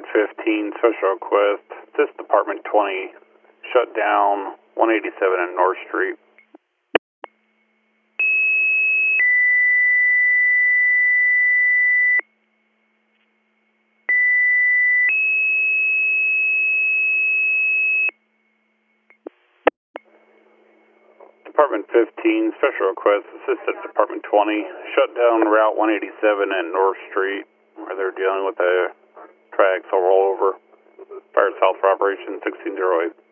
15, special request. Assist Department 20, shut down 187 in North Street. Department 15, special request. Assist at Department 20, shut down Route 187 and North Street, where they're dealing with the tracks all over. Fire South for Operation 1608.